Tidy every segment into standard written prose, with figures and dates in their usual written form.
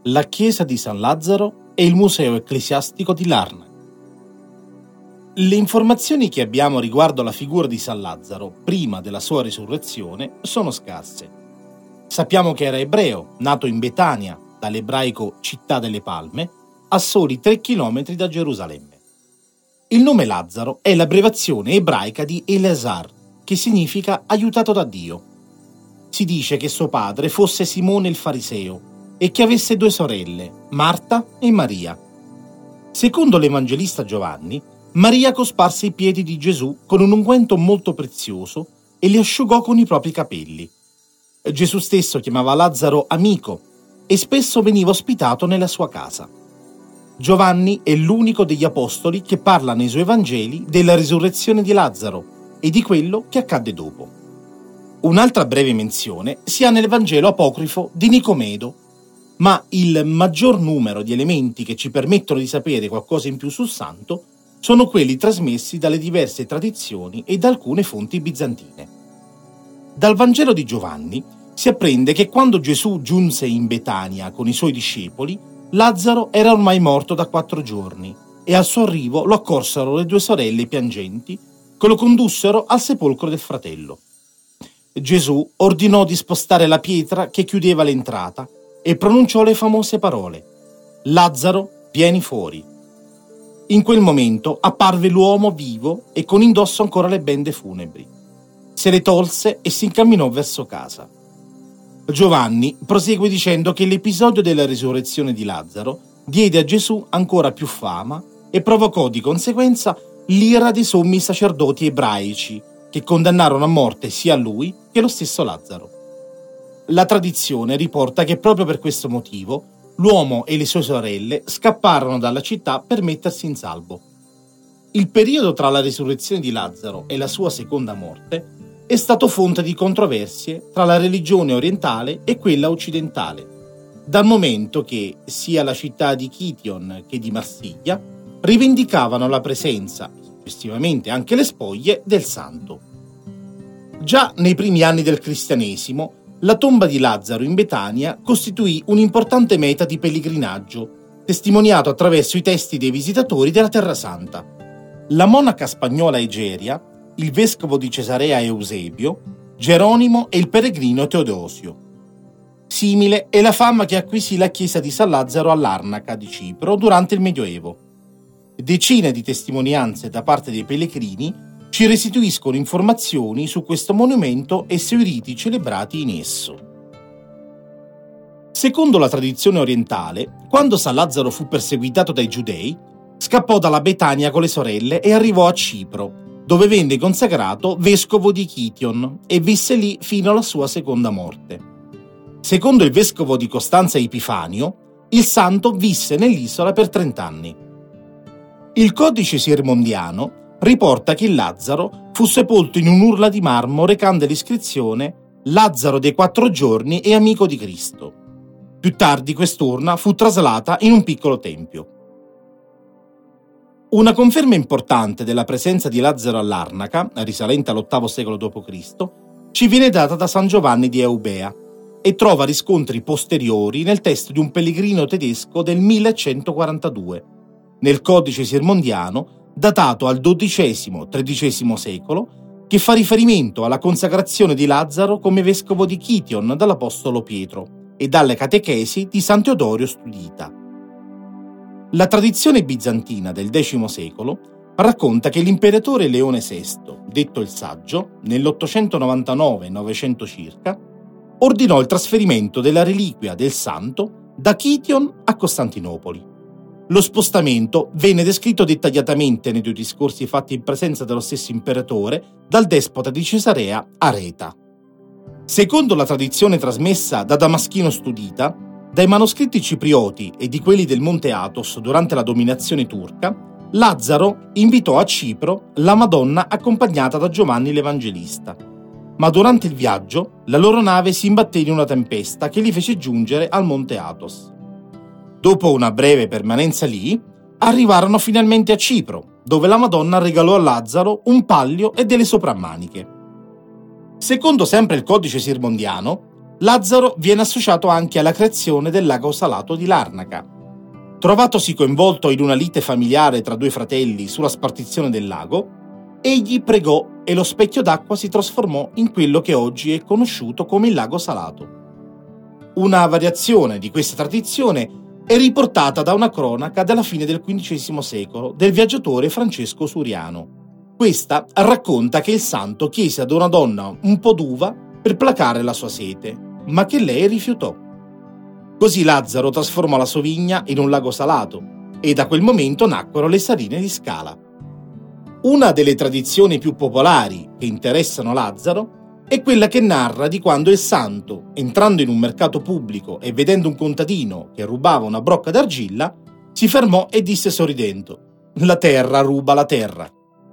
la chiesa di San Lazzaro e il museo ecclesiastico di Larnaca. Le informazioni che abbiamo riguardo alla figura di San Lazzaro prima della sua risurrezione sono scarse. Sappiamo che era ebreo, nato in Betania, dall'ebraico città delle palme, a soli 3 chilometri da Gerusalemme. Il nome Lazzaro è l'abbreviazione ebraica di Eleazar, che significa aiutato da Dio. Si dice che suo padre fosse Simone il fariseo e che avesse 2 sorelle, Marta e Maria. Secondo l'Evangelista Giovanni, Maria cosparse i piedi di Gesù con un unguento molto prezioso e li asciugò con i propri capelli. Gesù stesso chiamava Lazzaro amico e spesso veniva ospitato nella sua casa. Giovanni è l'unico degli apostoli che parla nei suoi Vangeli della risurrezione di Lazzaro e di quello che accadde dopo. Un'altra breve menzione si ha nel Vangelo apocrifo di Nicomedo, ma il maggior numero di elementi che ci permettono di sapere qualcosa in più sul santo sono quelli trasmessi dalle diverse tradizioni e da alcune fonti bizantine. Dal Vangelo di Giovanni si apprende che quando Gesù giunse in Betania con i suoi discepoli, Lazzaro era ormai morto da 4 giorni e al suo arrivo lo accorsero le 2 sorelle piangenti che lo condussero al sepolcro del fratello. Gesù ordinò di spostare la pietra che chiudeva l'entrata e pronunciò le famose parole: «Lazzaro, vieni fuori». In quel momento apparve l'uomo vivo e con indosso ancora le bende funebri. Se le tolse e si incamminò verso casa. Giovanni prosegue dicendo che l'episodio della risurrezione di Lazzaro diede a Gesù ancora più fama e provocò di conseguenza l'ira dei sommi sacerdoti ebraici che condannarono a morte sia lui che lo stesso Lazzaro. La tradizione riporta che proprio per questo motivo l'uomo e le sue sorelle scapparono dalla città per mettersi in salvo. Il periodo tra la risurrezione di Lazzaro e la sua seconda morte è stato fonte di controversie tra la religione orientale e quella occidentale, dal momento che sia la città di Kition che di Marsiglia rivendicavano la presenza, e successivamente anche le spoglie, del santo. Già nei primi anni del cristianesimo, la tomba di Lazzaro in Betania costituì un'importante meta di pellegrinaggio, testimoniato attraverso i testi dei visitatori della Terra Santa. La monaca spagnola Egeria, il vescovo di Cesarea Eusebio, Geronimo e il peregrino Teodosio. Simile è la fama che acquisì la chiesa di San Lazzaro a Larnaca di Cipro durante il Medioevo. Decine di testimonianze da parte dei pellegrini ci restituiscono informazioni su questo monumento e sui riti celebrati in esso. Secondo la tradizione orientale, quando San Lazzaro fu perseguitato dai giudei, scappò dalla Betania con le sorelle e arrivò a Cipro, dove venne consacrato vescovo di Kition e visse lì fino alla sua seconda morte. Secondo il vescovo di Costanza Epifanio, il santo visse nell'isola per 30 anni. Il codice siermondiano riporta che Lazzaro fu sepolto in un'urla di marmo recante l'iscrizione «Lazzaro dei 4 giorni e amico di Cristo». Più tardi quest'urna fu traslata in un piccolo tempio. Una conferma importante della presenza di Lazzaro a Larnaca, risalente all'8 secolo d.C., ci viene data da San Giovanni di Eubea e trova riscontri posteriori nel testo di un pellegrino tedesco del 1142, nel codice siermondiano datato al XII-XIII secolo, che fa riferimento alla consacrazione di Lazzaro come vescovo di Kition dall'apostolo Pietro e dalle catechesi di San Teodorio Studita. La tradizione bizantina del X secolo racconta che l'imperatore Leone VI, detto il Saggio, nell'899-900 circa, ordinò il trasferimento della reliquia del santo da Kition a Costantinopoli. Lo spostamento venne descritto dettagliatamente nei 2 discorsi fatti in presenza dello stesso imperatore dal despota di Cesarea Areta. Secondo la tradizione trasmessa da Damaschino Studita, dai manoscritti ciprioti e di quelli del Monte Athos durante la dominazione turca, Lazzaro invitò a Cipro la Madonna accompagnata da Giovanni l'Evangelista, ma durante il viaggio la loro nave si imbatté in una tempesta che li fece giungere al Monte Athos. Dopo una breve permanenza lì, arrivarono finalmente a Cipro, dove la Madonna regalò a Lazzaro un pallio e delle soprammaniche. Secondo sempre il codice siermondiano, Lazzaro viene associato anche alla creazione del lago salato di Larnaca. Trovatosi coinvolto in una lite familiare tra due fratelli sulla spartizione del lago, egli pregò e lo specchio d'acqua si trasformò in quello che oggi è conosciuto come il lago salato. Una variazione di questa tradizione è riportata da una cronaca della fine del XV secolo del viaggiatore Francesco Suriano. Questa racconta che il santo chiese ad una donna un po' d'uva per placare la sua sete, ma che lei rifiutò. Così Lazzaro trasformò la sua vigna in un lago salato e da quel momento nacquero le Saline di Scala. Una delle tradizioni più popolari che interessano Lazzaro è quella che narra di quando il santo, entrando in un mercato pubblico e vedendo un contadino che rubava una brocca d'argilla, si fermò e disse sorridendo: «La terra ruba la terra».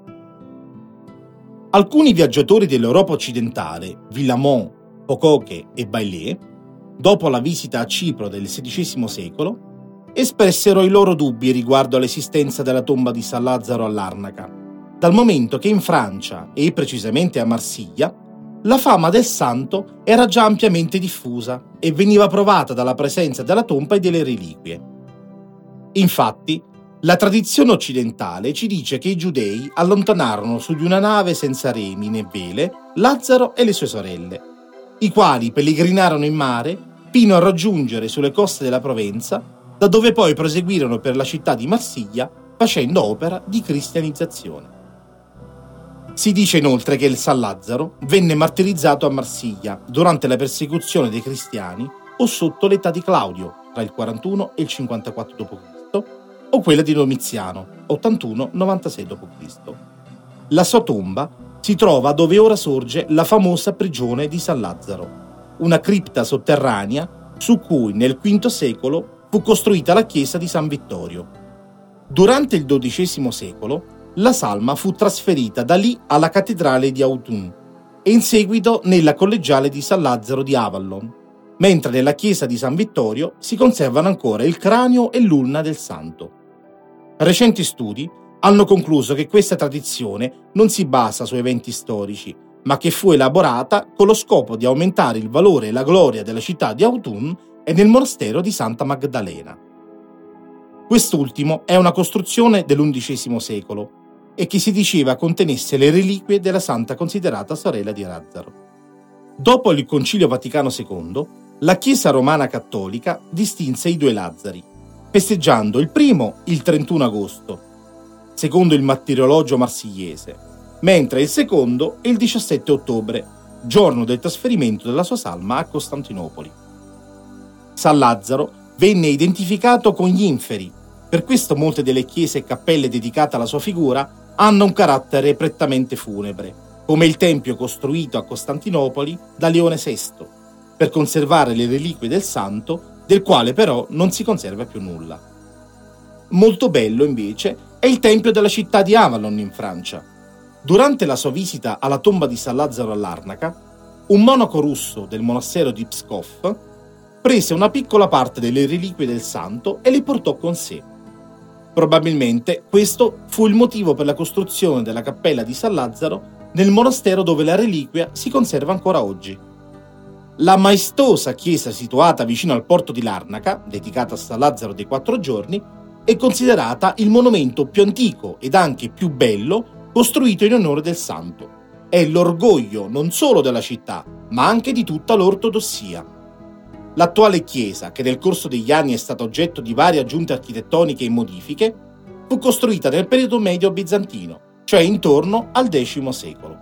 Alcuni viaggiatori dell'Europa occidentale, Villamont, Pocoque e Baillet, dopo la visita a Cipro del XVI secolo, espressero i loro dubbi riguardo all'esistenza della tomba di San Lazzaro a Larnaca, dal momento che in Francia, e precisamente a Marsiglia, la fama del santo era già ampiamente diffusa e veniva provata dalla presenza della tomba e delle reliquie. Infatti, la tradizione occidentale ci dice che i giudei allontanarono su di una nave senza remi né vele Lazzaro e le sue sorelle, i quali pellegrinarono in mare fino a raggiungere sulle coste della Provenza, da dove poi proseguirono per la città di Marsiglia facendo opera di cristianizzazione. Si dice inoltre che il San Lazzaro venne martirizzato a Marsiglia durante la persecuzione dei cristiani o sotto l'età di Claudio, tra il 41 e il 54 d.C., o quella di Domiziano, 81-96 d.C. La sua tomba si trova dove ora sorge la famosa prigione di San Lazzaro, una cripta sotterranea su cui nel V secolo fu costruita la chiesa di San Vittorio. Durante il XII secolo la salma fu trasferita da lì alla cattedrale di Autun e in seguito nella collegiale di San Lazzaro di Avallon, mentre nella chiesa di San Vittorio si conservano ancora il cranio e l'ulna del santo. Recenti studi hanno concluso che questa tradizione non si basa su eventi storici, ma che fu elaborata con lo scopo di aumentare il valore e la gloria della città di Autun e del monastero di Santa Maddalena. Quest'ultimo è una costruzione dell'XI secolo e che si diceva contenesse le reliquie della santa considerata sorella di Lazzaro. Dopo il Concilio Vaticano II, la Chiesa Romana Cattolica distinse i due Lazzari, festeggiando il primo il 31 agosto, secondo il martirologio marsigliese, mentre il secondo il 17 ottobre, giorno del trasferimento della sua salma a Costantinopoli. San Lazzaro venne identificato con gli inferi, per questo molte delle chiese e cappelle dedicate alla sua figura hanno un carattere prettamente funebre, come il tempio costruito a Costantinopoli da Leone VI, per conservare le reliquie del santo, del quale però non si conserva più nulla. Molto bello, invece, è il tempio della città di Avallon in Francia. Durante la sua visita alla tomba di San Lazzaro a Larnaca, un monaco russo del monastero di Pskov prese una piccola parte delle reliquie del santo e le portò con sé. Probabilmente questo fu il motivo per la costruzione della cappella di San Lazzaro nel monastero dove la reliquia si conserva ancora oggi. La maestosa chiesa situata vicino al porto di Larnaca, dedicata a San Lazzaro dei Quattro Giorni, è considerata il monumento più antico ed anche più bello costruito in onore del santo. È l'orgoglio non solo della città, ma anche di tutta l'ortodossia. L'attuale chiesa, che nel corso degli anni è stata oggetto di varie aggiunte architettoniche e modifiche, fu costruita nel periodo medio bizantino, cioè intorno al X secolo.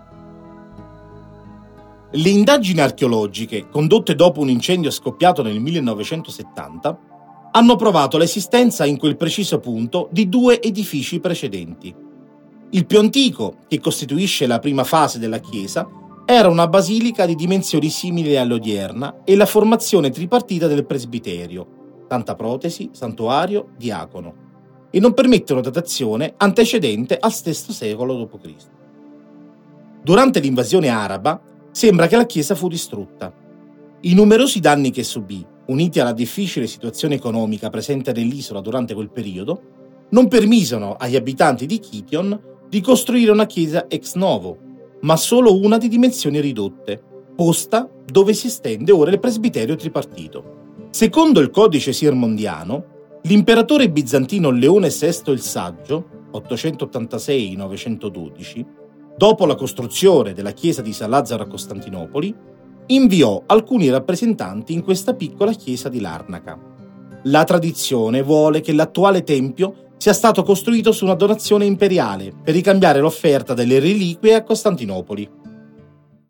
Le indagini archeologiche, condotte dopo un incendio scoppiato nel 1970, hanno provato l'esistenza in quel preciso punto di due edifici precedenti. Il più antico, che costituisce la prima fase della chiesa, era una basilica di dimensioni simili all'odierna e la formazione tripartita del presbiterio, santa protesi, santuario, diacono, e non permettono datazione antecedente al VI secolo d.C. Durante l'invasione araba sembra che la chiesa fu distrutta. I numerosi danni che subì, uniti alla difficile situazione economica presente nell'isola durante quel periodo, non permisero agli abitanti di Kition di costruire una chiesa ex novo, ma solo una di dimensioni ridotte, posta dove si estende ora il presbiterio tripartito. Secondo il codice siermondiano, l'imperatore bizantino Leone VI il Saggio, 886-912, dopo la costruzione della chiesa di San Lazzaro a Costantinopoli, inviò alcuni rappresentanti in questa piccola chiesa di Larnaca. La tradizione vuole che l'attuale tempio sia stato costruito su una donazione imperiale per ricambiare l'offerta delle reliquie a Costantinopoli.